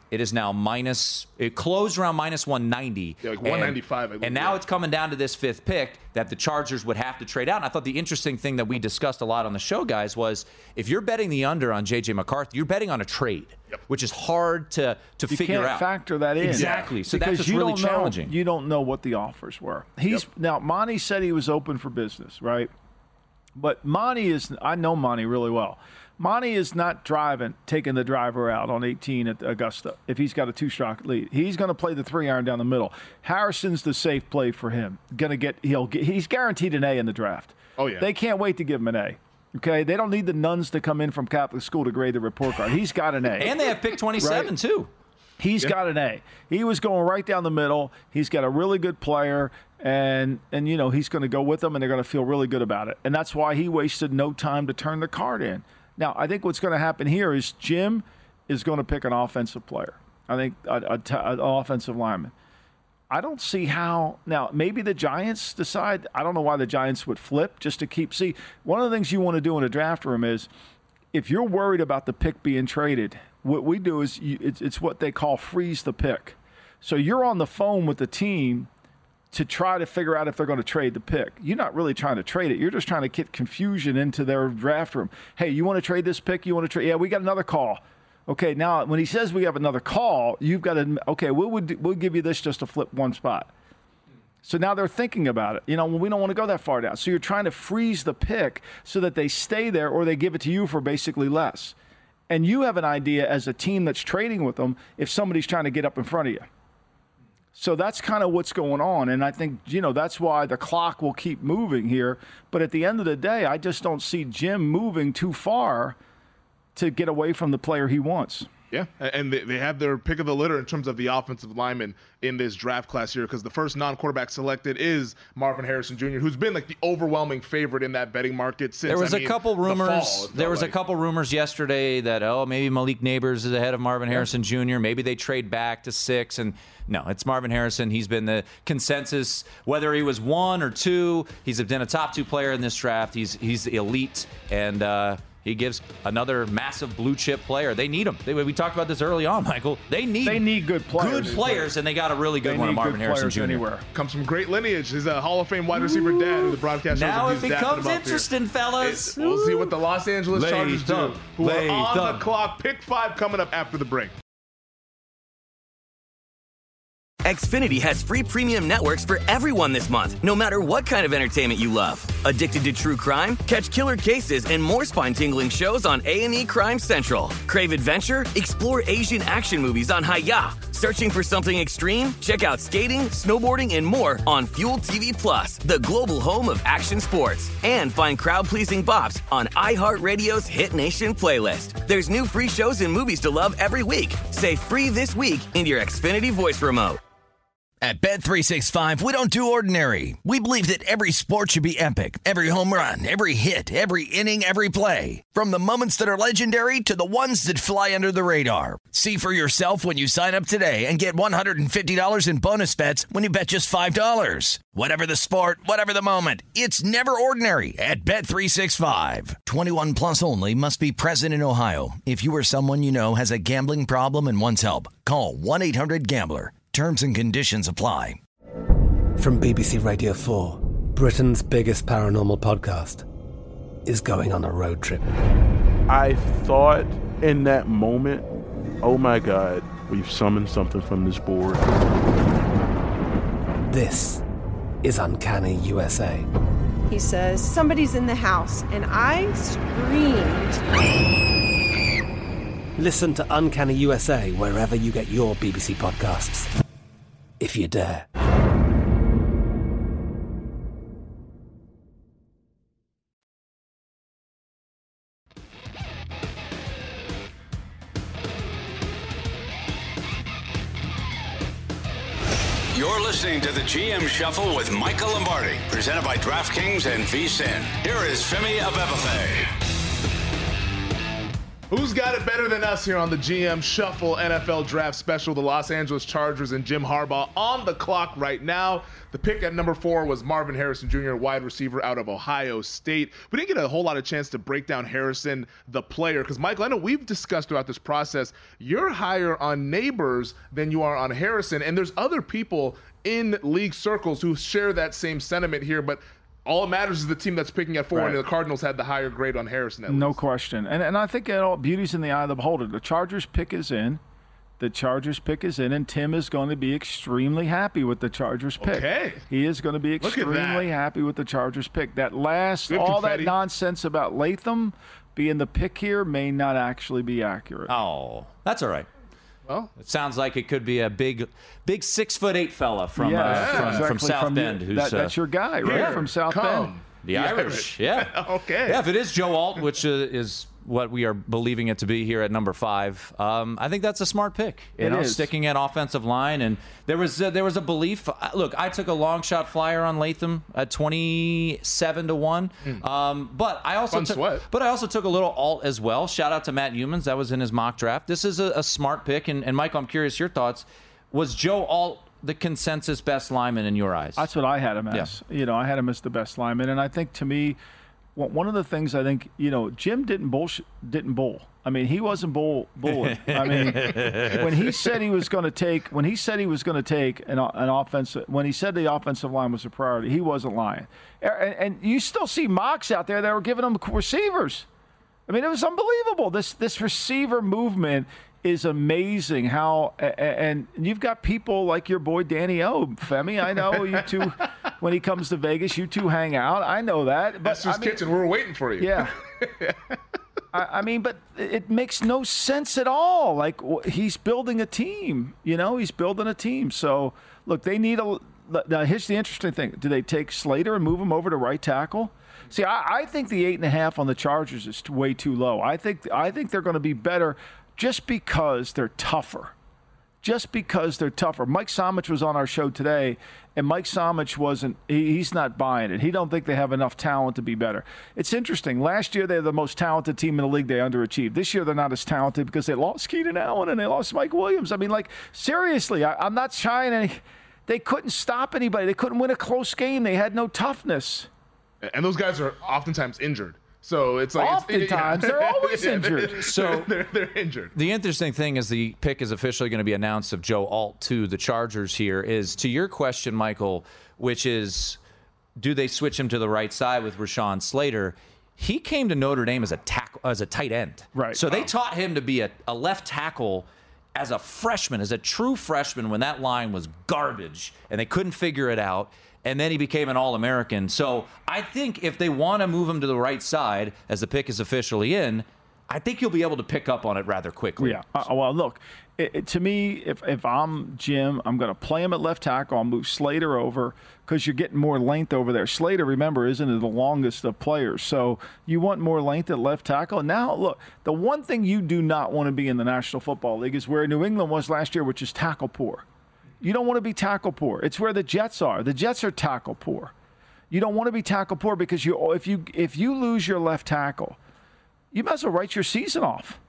It is now minus, it closed around minus one ninety. Yeah, like one ninety-five. And, and now it's coming down to this fifth pick that the Chargers would have to trade out. And I thought the interesting thing that we discussed a lot on the show, guys, was if you're betting the under on J J McCarthy, you're betting on a trade, yep. which is hard to, to you figure can't out. factor that in. Exactly. So because that's just you really don't know, challenging. You don't know what the offers were. He's yep. Now, Monty said he was open for business, right? But Monty is, I know Monty really well. Monty is not driving, taking the driver out on eighteen at Augusta if he's got a two-stroke lead. He's going to play the three-iron down the middle. Harrison's the safe play for him. Going to get, he'll get, he's guaranteed an A in the draft. Oh, yeah. They can't wait to give him an A. Okay, they don't need the nuns to come in from Catholic school to grade the report card. He's got an A. And they have pick twenty-seven, right? too. He's yeah. got an A. He was going right down the middle. He's got a really good player, and, and you know, he's going to go with them, and they're going to feel really good about it. And that's why he wasted no time to turn the card in. Now, I think what's going to happen here is Jim is going to pick an offensive player. I think an offensive lineman. I don't see how – now, maybe the Giants decide – I don't know why the Giants would flip just to keep – see, one of the things you want to do in a draft room is if you're worried about the pick being traded, what we do is you, it's, it's what they call freeze the pick. So you're on the phone with the team to try to figure out if they're going to trade the pick. You're not really trying to trade it. You're just trying to get confusion into their draft room. Hey, you want to trade this pick? You want to trade? Yeah, we got another call. Okay, now when he says we have another call, you've got to, okay, we would, we'll give you this just to flip one spot. So now they're thinking about it. You know, well, we don't want to go that far down. So you're trying to freeze the pick so that they stay there or they give it to you for basically less. And you have an idea as a team that's trading with them if somebody's trying to get up in front of you. So that's kind of what's going on, and I think, you know, that's why the clock will keep moving here. But at the end of the day, I just don't see Jim moving too far to get away from the player he wants. Yeah, and they have their pick of the litter in terms of the offensive linemen in this draft class here, because the first non-quarterback selected is Marvin Harrison Junior, who's been like the overwhelming favorite in that betting market since. There was I a mean, couple rumors. The fall, there was like. a couple rumors yesterday that oh maybe Malik Neighbors is ahead of Marvin yeah. Harrison Junior Maybe they trade back to six, and no, it's Marvin Harrison. He's been the consensus. Whether he was one or two, he's been a top two player in this draft. He's he's elite, and. Uh, He gives another massive blue chip player. They need him. They, we talked about this early on, Michael. They need they need good players. Good players, and they got a really good they one of Marvin good Harrison Junior Anywhere. Comes from great lineage. He's a Hall of Fame wide receiver dad who the broadcast shows. Now it becomes interesting, fellas. It, we'll see what the Los Angeles Lay Chargers thump. do. Who Lay are on thump. the clock. Pick five coming up after the break. Xfinity has free premium networks for everyone this month, no matter what kind of entertainment you love. Addicted to true crime? Catch killer cases and more spine-tingling shows on A and E Crime Central. Crave adventure? Explore Asian action movies on Hi-Ya. Searching for something extreme? Check out skating, snowboarding, and more on Fuel T V Plus, the global home of action sports. And find crowd-pleasing bops on iHeartRadio's Hit Nation playlist. There's new free shows and movies to love every week. Say free this week in your Xfinity voice remote. At Bet three sixty-five, we don't do ordinary. We believe that every sport should be epic. Every home run, every hit, every inning, every play. From the moments that are legendary to the ones that fly under the radar. See for yourself when you sign up today and get one hundred fifty dollars in bonus bets when you bet just five dollars. Whatever the sport, whatever the moment, it's never ordinary at Bet three sixty-five. twenty-one plus only. Must be present in Ohio. If you or someone you know has a gambling problem and wants help, call one eight hundred gambler. Terms and conditions apply. From B B C Radio four, Britain's biggest paranormal podcast is going on a road trip. I thought in that moment, oh my God, we've summoned something from this board. This is Uncanny U S A. He says, somebody's in the house, and I screamed. Listen to Uncanny U S A wherever you get your B B C podcasts, if you dare. You're listening to the G M Shuffle with Michael Lombardi, presented by DraftKings and V S I N. Here is Femi Abebefe. Who's got it better than us here on the G M Shuffle N F L Draft Special? The Los Angeles Chargers and Jim Harbaugh on the clock right now. The pick at number four was Marvin Harrison Junior, wide receiver out of Ohio State. We didn't get a whole lot of chance to break down Harrison, the player, because, Michael, I know we've discussed throughout this process, you're higher on Neighbors than you are on Harrison, and there's other people in league circles who share that same sentiment here, but all it matters is the team that's picking at four, right. And the Cardinals had the higher grade on Harrison. At no least. question. And and I think it all, beauty's in the eye of the beholder. The Chargers pick is in. The Chargers pick is in, and Tim is going to be extremely happy with the Chargers pick. Okay. He is going to be extremely happy with the Chargers pick. That last, all confetti. that nonsense about Latham being the pick here may not actually be accurate. Oh, that's all right. Well, it sounds like it could be a big, big six foot eight fella from yeah, uh, from, exactly. from South from Bend. You, who's that, that's uh, your guy, right? Here, from South come. Bend. The Irish, yeah. Okay. Yeah, if it is Joe Alt, which uh, is what we are believing it to be here at number five, um, I think that's a smart pick. You it know, is. Sticking at offensive line, and there was uh, there was a belief. Look, I took a long shot flyer on Latham at twenty-seven to one, mm. um, but I also Fun took, sweat. but I also took a little alt as well. Shout out to Matt Humans, that was in his mock draft. This is a, a smart pick, and, and Michael, I'm curious your thoughts. Was Joe Alt the consensus best lineman in your eyes? That's what I had him as. Yeah. You know, I had him as the best lineman, and I think to me, one of the things I think, you know, Jim didn't bullshit, didn't bull. I mean, he wasn't bull bulling. I mean, when he said he was going to take, when he said he was going to take an, an offensive, when he said the offensive line was a priority, he wasn't lying. And, and you still see mocks out there that were giving them receivers. I mean, it was unbelievable. This this receiver movement is amazing. How and you've got people like your boy Danny O, Femi. I know you two. When he comes to Vegas, you two hang out. I know that. But That's his I mean, kitchen. We're waiting for you. Yeah. I, I mean, but it makes no sense at all. Like he's building a team. You know, he's building a team. So look, they need a. Now here's the interesting thing: do they take Slater and move him over to right tackle? See, I, I think the eight and a half on the Chargers is way too low. I think I think they're going to be better just because they're tougher. Just because they're tougher. Mike Somich was on our show today, and Mike Somich wasn't. He, he's not buying it. He don't think they have enough talent to be better. It's interesting. Last year they're the most talented team in the league. They underachieved. This year they're not as talented because they lost Keenan Allen and they lost Mike Williams. I mean, like seriously, I, I'm not shying any. They couldn't stop anybody. They couldn't win a close game. They had no toughness. And those guys are oftentimes injured. So it's like oftentimes it's, yeah. they're always yeah, injured. They're, so they're, they're injured. The interesting thing is the pick is officially going to be announced of Joe Alt to the Chargers. Here is to your question, Michael, which is, do they switch him to the right side with Rashawn Slater? He came to Notre Dame as a tackle, as a tight end. Right. So wow. they taught him to be a, a left tackle as a freshman, as a true freshman, when that line was garbage and they couldn't figure it out. And then he became an All-American. So I think if they want to move him to the right side, as the pick is officially in, I think you'll be able to pick up on it rather quickly. Yeah. Uh, well, look, it, it, to me, if, if I'm Jim, I'm going to play him at left tackle. I'll move Slater over because you're getting more length over there. Slater, remember, isn't the longest of players. So you want more length at left tackle. Now, look, the one thing you do not want to be in the National Football League is where New England was last year, which is tackle poor. You don't want to be tackle poor. It's where the Jets are. The Jets are tackle poor. You don't want to be tackle poor because you if you if you lose your left tackle, you might as well write your season off.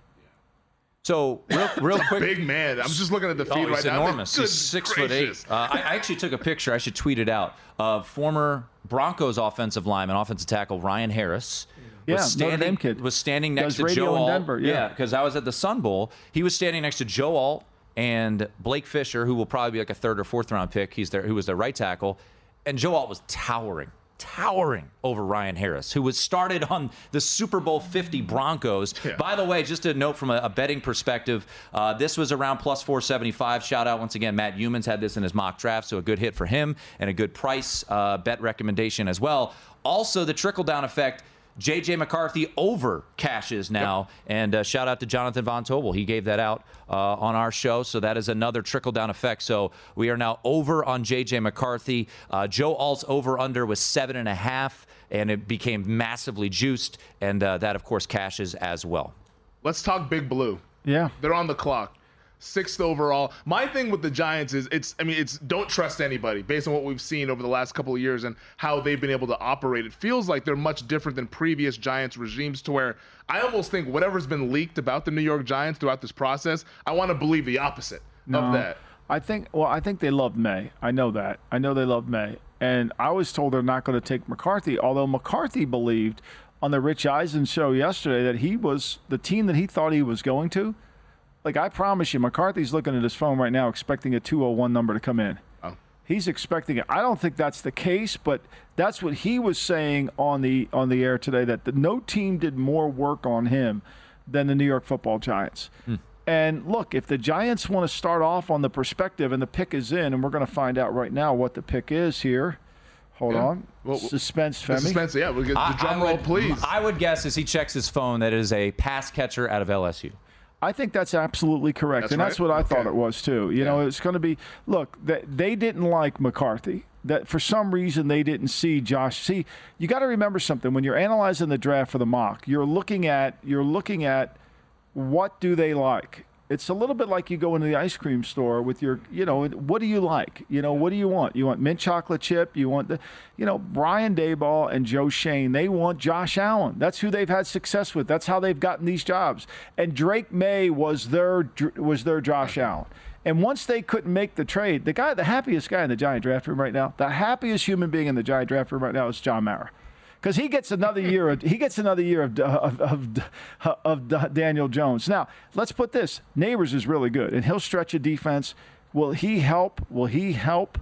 So real, real quick, big man. I'm just looking at the feed oh, right he's now. Enormous. He's six gracious. foot eight. Uh, I, I actually took a picture. I should tweet it out. Of former Broncos offensive lineman, offensive tackle Ryan Harris. Yeah, was standing, Notre Dame kid. was standing next Does to radio Joe in Alt. Denver, yeah, because I was at the Sun Bowl. He was standing next to Joe Alt and Blake Fisher, who will probably be like a third or fourth round pick. He's there, who was their right tackle. And Joe Alt was towering, towering over Ryan Harris, who was started on the Super Bowl fifty Broncos. Yeah. By the way, just a note from a, a betting perspective, uh, this was around plus four seventy-five. Shout out once again, Matt Humans had this in his mock draft, so a good hit for him and a good price uh, bet recommendation as well. Also, the trickle-down effect. J J McCarthy over cashes now, yep. and uh, shout out to Jonathan Von Tobel. He gave that out uh, on our show, so that is another trickle-down effect. So we are now over on J J McCarthy. Uh, Joe Alt's over-under was seven and a half, and it became massively juiced, and uh, that, of course, cashes as well. Let's talk Big Blue. Yeah. They're on the clock. sixth overall. My thing with the Giants is it's, I mean, it's don't trust anybody based on what we've seen over the last couple of years and how they've been able to operate. It feels like they're much different than previous Giants regimes, to where I almost think whatever's been leaked about the New York Giants throughout this process, I want to believe the opposite no, of that. I think, well, I think they love May. I know that. I know they love May. And I was told they're not going to take McCarthy, although McCarthy believed on the Rich Eisen show yesterday that he was the team that he thought he was going to. Like, I promise you, McCarthy's looking at his phone right now expecting a two oh one number to come in. Oh. He's expecting it. I don't think that's the case, but that's what he was saying on the on the air today, that the, no team did more work on him than the New York Football Giants. Hmm. And look, if the Giants want to start off on the perspective and the pick is in, and we're going to find out right now what the pick is here. Hold yeah. on. Well, suspense, Femi. Suspense, yeah. We'll get the drum roll, please. I would guess as he checks his phone that it is a pass catcher out of L S U. I think that's absolutely correct, that's and right? that's what I okay. thought it was too. You yeah. know, it's going to be – look, they, they didn't like McCarthy. That for some reason they didn't see Josh. See, you got to remember something. When you're analyzing the draft for the mock, you're looking at you're looking at what do they like. It's a little bit like you go into the ice cream store with your, you know, what do you like? You know, what do you want? You want mint chocolate chip? You want the, you know, Brian Daboll and Joe Shane, they want Josh Allen. That's who they've had success with. That's how they've gotten these jobs. And Drake May was their was their Josh Allen. And once they couldn't make the trade, the guy, the happiest guy in the Giant draft room right now, the happiest human being in the Giant draft room right now is John Mara. Because he gets another year of he gets another year of of, of of Daniel Jones. Now let's put this: Neighbors is really good, and he'll stretch a defense. Will he help? Will he help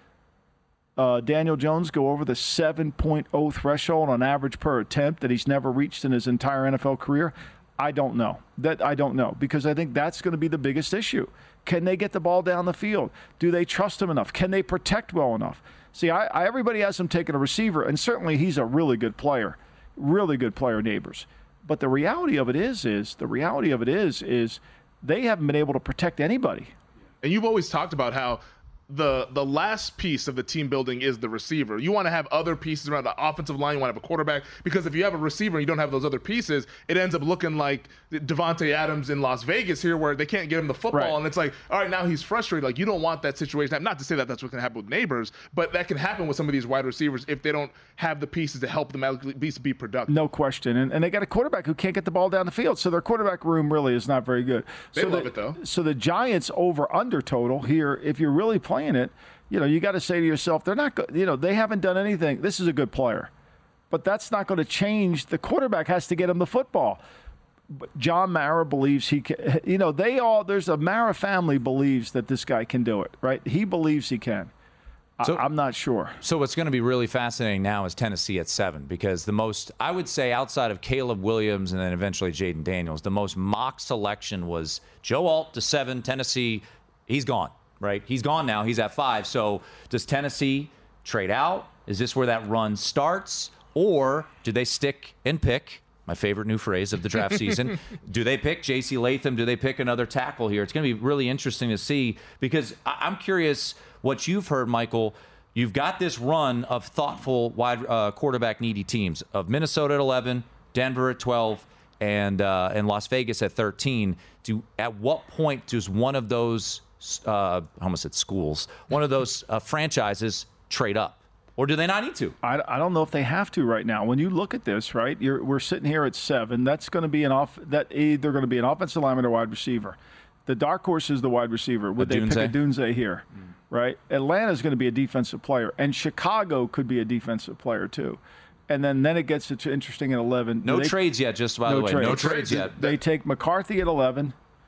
uh, Daniel Jones go over the seven point oh threshold on average per attempt that he's never reached in his entire N F L career? I don't know. That I don't know because I think that's going to be the biggest issue. Can they get the ball down the field? Do they trust him enough? Can they protect well enough? See, I, I, everybody has him taking a receiver, and certainly he's a really good player, really good player, Neighbors. But the reality of it is, is the reality of it is, is they haven't been able to protect anybody. And you've always talked about how the the last piece of the team building is the receiver. You want to have other pieces around the offensive line. You want to have a quarterback, because if you have a receiver and you don't have those other pieces, it ends up looking like Devontae Adams in Las Vegas here, where they can't get him the football, right. and it's like, all right, now he's frustrated. Like, you don't want that situation. Not to say that that's what's going to happen with Neighbors, but that can happen with some of these wide receivers if they don't have the pieces to help them at least be productive. No question. And, and they got a quarterback who can't get the ball down the field, so their quarterback room really is not very good. They so love the, it, though. So the Giants over-under total here, if you're really playing it, you know, you got to say to yourself, they're not, go- you know, they haven't done anything. This is a good player, but that's not going to change. The quarterback has to get him the football. But John Mara believes he can. You know, they all there's a Mara family believes that this guy can do it, right? He believes he can. So, I, I'm not sure. So what's going to be really fascinating now is Tennessee at seven, because the most, I would say, outside of Caleb Williams and then eventually Jaden Daniels, the most mock selection was Joe Alt to seven. Tennessee, he's gone. Right? He's gone now. He's at five. So does Tennessee trade out? Is this where that run starts? Or do they stick and pick, my favorite new phrase of the draft season, do they pick J C Latham? Do they pick another tackle here? It's going to be really interesting to see, because I- I'm curious what you've heard, Michael. You've got this run of thoughtful wide uh, quarterback needy teams of Minnesota at eleven, Denver at twelve, and uh, and Las Vegas at thirteen. Do at what point does one of those Uh, I almost said schools, one of those uh, franchises trade up? Or do they not need to? I, I don't know if they have to right now. When you look at this, right, you're, we're sitting here at seven. That's going to be an off. That either going to be an offensive lineman or wide receiver. The dark horse is the wide receiver. Would they pick a Dunze here, mm. right? Atlanta's going to be a defensive player, and Chicago could be a defensive player too. And then, then it gets interesting at eleven. No they, trades yet, just by no the way. Trades. No trades yet. They take McCarthy at eleven.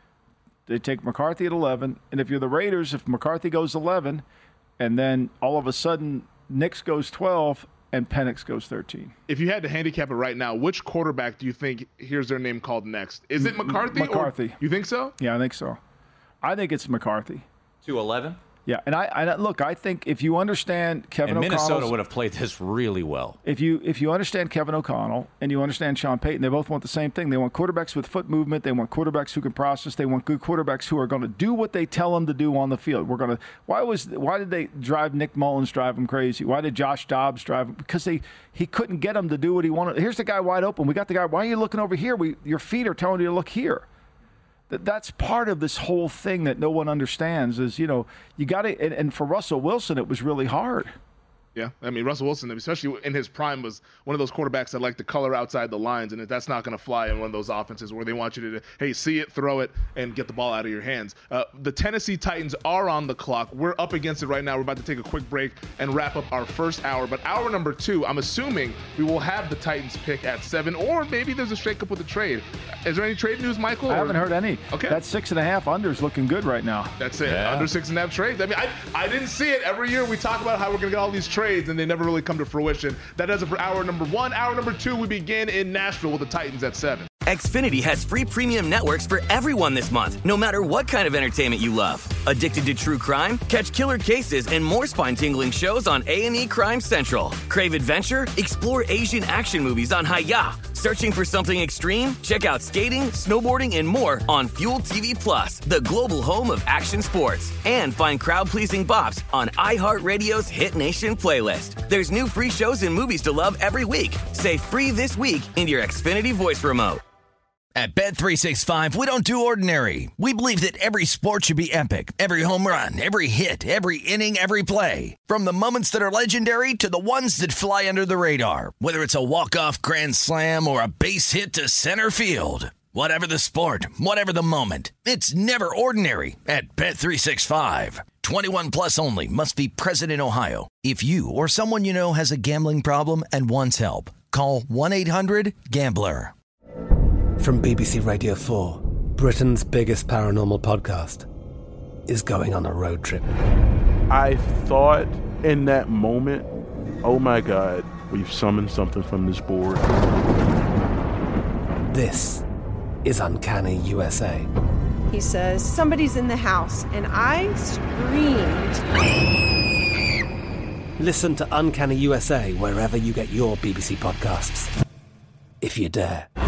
They take McCarthy at eleven, and if you're the Raiders, if McCarthy goes eleven, and then all of a sudden Nix goes twelve and Penix goes thirteen. If you had to handicap it right now, which quarterback do you think here's their name called next? Is it McCarthy? McCarthy. Or, you think so? Yeah, I think so. I think it's McCarthy. To eleven? Yeah, and I, I look. I think if you understand Kevin and O'Connell, Minnesota would have played this really well. If you if you understand Kevin O'Connell and you understand Sean Payton, they both want the same thing. They want quarterbacks with foot movement. They want quarterbacks who can process. They want good quarterbacks who are going to do what they tell them to do on the field. We're going to. Why was why did they drive Nick Mullins drive him crazy? Why did Josh Dobbs drive him? Because they he couldn't get him to do what he wanted. Here's the guy wide open. We got the guy. Why are you looking over here? We your feet are telling you to look here. That that's part of this whole thing that no one understands is, you know, you got to, and, and for Russell Wilson, it was really hard. Yeah, I mean, Russell Wilson, especially in his prime, was one of those quarterbacks that like to color outside the lines, and that's not going to fly in one of those offenses where they want you to, hey, see it, throw it, and get the ball out of your hands. Uh, the Tennessee Titans are on the clock. We're up against it right now. We're about to take a quick break and wrap up our first hour. But hour number two, I'm assuming we will have the Titans pick at seven, or maybe there's a shakeup with the trade. Is there any trade news, Michael? I or? haven't heard any. Okay. That six and a half under is looking good right now. That's it. Yeah. Under six and a half trades. I mean, I, I didn't see it. Every year we talk about how we're going to get all these trades, and they never really come to fruition. That does it for hour number one. Hour number two, we begin in Nashville with the Titans at seven. Xfinity has free premium networks for everyone this month, no matter what kind of entertainment you love. Addicted to true crime? Catch killer cases and more spine-tingling shows on A and E Crime Central. Crave adventure? Explore Asian action movies on Hi-Ya. Searching for something extreme? Check out skating, snowboarding, and more on Fuel T V Plus, the global home of action sports. And find crowd-pleasing bops on iHeartRadio's Hit Nation playlist. There's new free shows and movies to love every week. Say free this week in your Xfinity voice remote. At Bet three sixty-five, we don't do ordinary. We believe that every sport should be epic. Every home run, every hit, every inning, every play. From the moments that are legendary to the ones that fly under the radar. Whether it's a walk-off grand slam or a base hit to center field. Whatever the sport, whatever the moment. It's never ordinary at Bet three sixty-five. twenty-one plus only. Must be present in Ohio. If you or someone you know has a gambling problem and wants help, call one eight hundred gambler. From B B C Radio four, Britain's biggest paranormal podcast is going on a road trip. I thought in that moment, oh my God, we've summoned something from this board. This is Uncanny U S A. He says, somebody's in the house, and I screamed. Listen to Uncanny U S A wherever you get your B B C podcasts, if you dare.